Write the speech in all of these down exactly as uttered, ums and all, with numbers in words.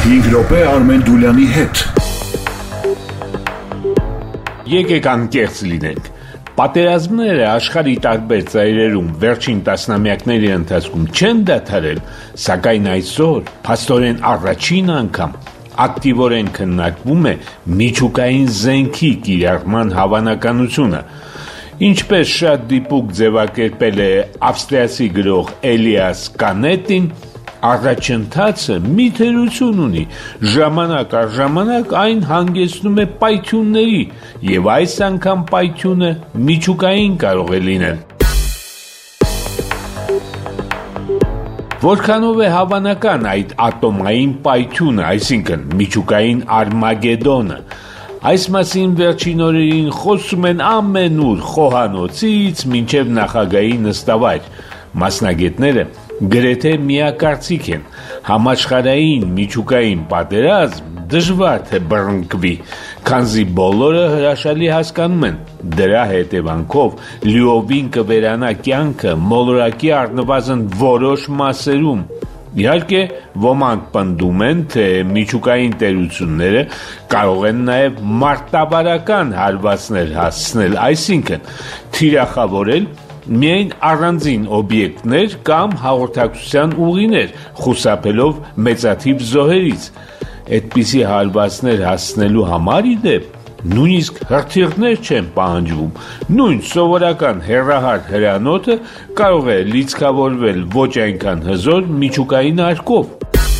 հինգ րոպե Արմեն Դուլյանի հետ։ Եկեք անկեղծ լինենք։ Պատերազմները աշխարհի տարբեր ծայրերում վերջին տասնամյակների ընթացքում չեն դադարել, սակայն այսօր փաստորեն առաջին անգամ ակտիվորեն քննարկվում է միջուկային զենքի կիրառման հավանականությունը։ Ինչպես շատ դիպուկ ձևակերպել է ավստրիացի գրող Էլիաս Կանետին, առաջընթացը մի թերություն ունի, ժամանակ առ ժամանակ այն հանգեցնում է պայթյունների, եւ այս անգամ պայթյունը միջուկային կարող է լինել։ Որքանով է հավանական այդ ատոմային պայթյունը, այսինքն միջուկային Արմագեդոնը։ Այս մասին վերջին օրերին խոսում են ամենուր, խոհանոցից մինչև նախագահի նստավայր։ Մասնագետները գրեթե միակարծիք են, համաշխարհային միջուկային պատերազմ դժվար թե բռնկվի, քանզի բոլորը հրաշալի հասկանում են, դրա հետևանքով լիովին կվերանա կյանքը մոլորակի առնվազն որոշ մասերում։ Իհարկե, ոմանք պնդում են, թե միջուկային տերությունները կարող են նաև մարտավարական հարվածներ հասցնել, այսինքն թիրախավորել միայն առանձին օբյեկտներ կամ հաղորդակցության ուղիներ, խուսափելով մեծաթիվ զոհերից։ Այդպիսի հարվածներ հասցնելու համար ի դեպ նույնիսկ հրթիռներ չեն պահանջվում, նույն սովորական հեռահար հրանոթը կարող է լիցքավորվել ոչ այնքան հզոր միջուկային արկով։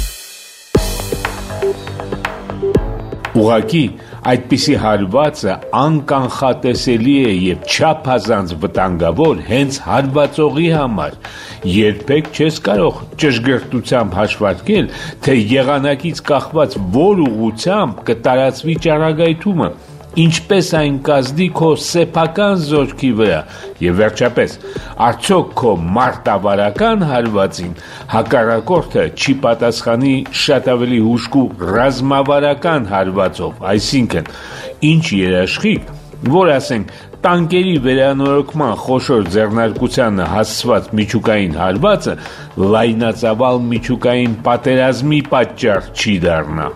Ուղղակի այդպիսի հարվածը անկանխատեսելի է եւ չափազանց վտանգավոր հենց հարվածողի համար։ Երբեք չես կարող ճշգրտությամբ հաշվարկել, թե եղանակից կախված որ ուղղությամբ կտարածվի ճառագայթումը, ինչպես այն կազդի քո սեփական զորքի վրա, եւ վերջապես, արդյոք քո մարտավարական հարվածին հակառակորդը չի պատասխանի շատ ավելի հուժկու ռազմավարական հարվածով, այսինքն, ինչ երաշխիք, որ ասենք տանկերի վերանորոգման խոշոր ձեռնարկությանը հասցված միջուկային հարվածը լայնածավալ միջուկային պատերազմի պատճառ չի դառնա։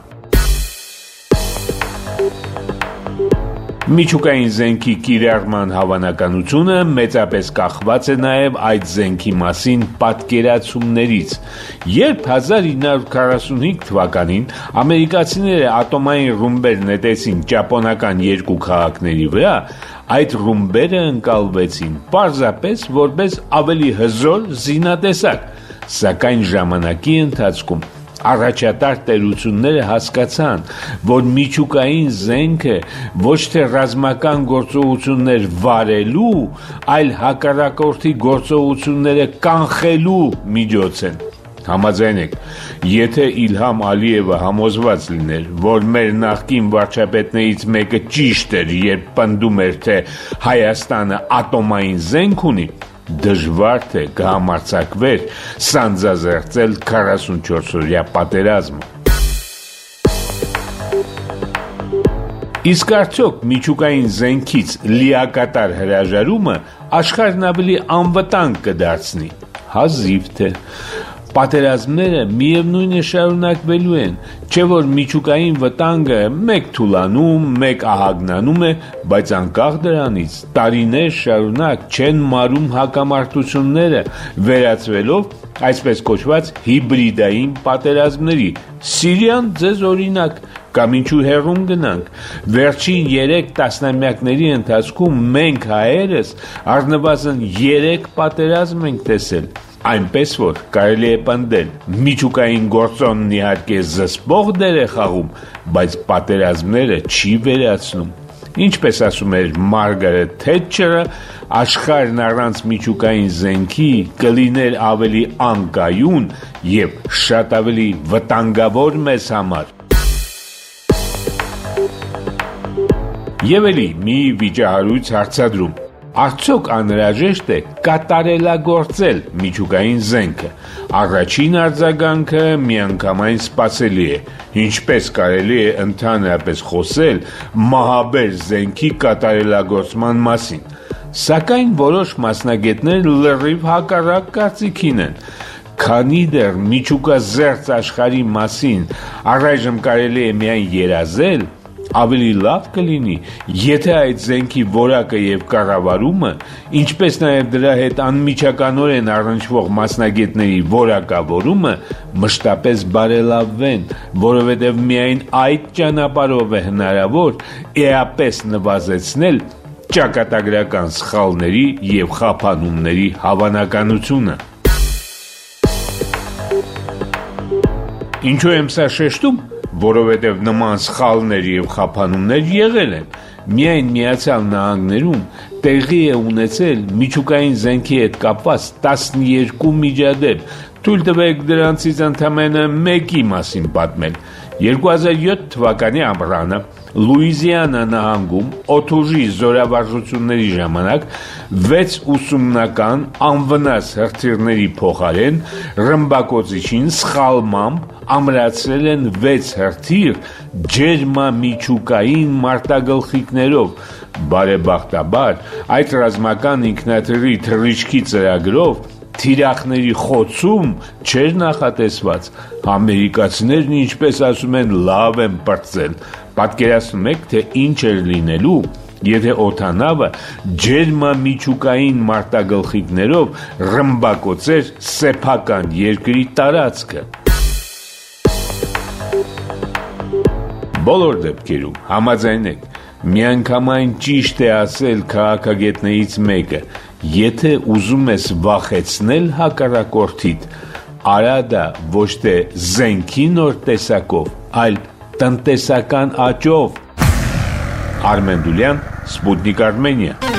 Միջուկային զենքի կիրառման հավանականությունը մեծապես կախված է նաև այդ զենքի մասին պատկերացումներից։ Երբ հազար ինը հարյուր քառասունհինգ թվականին ամերիկացիները ատոմային ռումբեր նետեցին ճապոնական երկու քաղաքների վրա, այդ ռումբերը ընկալվեցին պարզապես որպես ավելի հզոր զինատեսակ, սակայն ժամանակի ընթացքում առաջատար տերությունները հասկացան, որ միջուկային զենքը ոչ թե ռազմական գործողություններ վարելու, այլ հակառակորդի գործողությունները կանխելու միջոց են։ Համաձայն եք, եթե Իլհամ Ալիևը համոզված լիներ, որ մեր նախկին վարչապետներից մեկը ճիշտ էր, երբ պնդում էր, թե Հայաստանը ատոմային զենք ունի, դժվար թե կհամարձակվեր սանձազերծել քառասունչորսօրյա պատերազմը։ Իսկ արդյոք միջուկային զենքից լիակատար հրաժարումը աշխարհն ավելի անվտանգ կդարձնի։ Հազիվ թե պատերազմները միևնույն է շարունակվելու են, չէ որ միջուկային վտանգը մեկ թուլանում, մեկ ահագնանում է, բայց անկախ դրանից տարիներ շարունակ չեն մարում հակամարտությունները, վերածվելով այսպես կոչված հիբրիդային պատերազմների։ Սիրիան ձեզ օրինակ, կամ ինչու հեռուն գնանք։ Վերջին երեք տասնամյակների ընթացքում մենք հայերս առնվազն երեք պատերազմ ենք տեսել։ Այնպես որ կարելի է պնդել, միջուկային գործոնն իհարկե զսպող դեր է խաղում, բայց պատերազմները չի վերացնում։ Ինչպես ասում էր Մարգարետ Թետչերը, աշխարհն առանց միջուկային զենքի կլիներ ավելի անկայուն եւ շատ ավելի վտանգավոր մեզ համար։ Եվ էլի մի վիճահարույց հարցադրում. Արդյոք անհրաժեշտ է կատարելագործել միջուկային զենքը։ Առաջին արձագանքը միանգամայն սպասելի է։ Ինչպես կարելի է ընդհանրապես խոսել մահաբեր զենքի կատարելագործման մասին։ Սակայն որոշ մասնագետներ լրիվ հակառակ կարծիքին են։ քանի դեռ միջուկազերծ աշխարհի մասին առայժմ կարելի է միայն երազել, ավելի լավ կլինի, եթե այդ զենքի որակը եւ կառավարումը, ինչպես նաեւ դրա հետ անմիջականորեն առնչվող մասնագետների որակավորումը մշտապես բարելավվեն, որովհետեւ միայն այդ ճանապարհով է հնարավոր էապես նվազեցնել ճակատագրական սխալների եւ խափանումների հավանականությունը։ Ինչու եմ սա շեշտում, որովհետև նման սխալներ եւ խափանումներ եղել են։ Միայն Միացյալ Նահանգներում տեղի է ունեցել միջուկային զենքի հետ կապված տասներկու միջադեպ։ Թույլ տվեք դրանցից ընդամենը մեկի մասին պատմել։ երկու հազար յոթ թվականի ամռանը Լուիզիանա նահանգում օդուժի զորավարժությունների ժամանակ վեց ուսումնական անվնաս հրթիռների փոխարեն ռմբակոծիչին սխալմամբ ամրացրել են վեց հրթիռ ջերմամիջուկային մարտագլխիկներով։ Բարեբախտաբար այդ ռազմական ինքնաթիռի թռիչքի ծրագրով թիրախների խոցում չէր նախատեսված։ Ամերիկացիներն, ինչպես ասում են, լավ են պրծել։ Պատկերացնում եք, թե ինչ էր լինելու, եթե օդանավը ջերմամիջուկային մարտագլխիկներով ռմբակոծեր սեփական երկրի տարածքը։ Բոլոր դեպքերում համաձայնեք, միանգամայն ճիշտ է ասել քաղաքագետներից մեկը, եթե ուզում ես վախեցնել հակառակորդիդ, արա դա ոչ թե զենքի նոր տեսակով, այլ տնտեսական աճով։ Արմեն Դուլյան, Սպուտնիկ Արմենիա։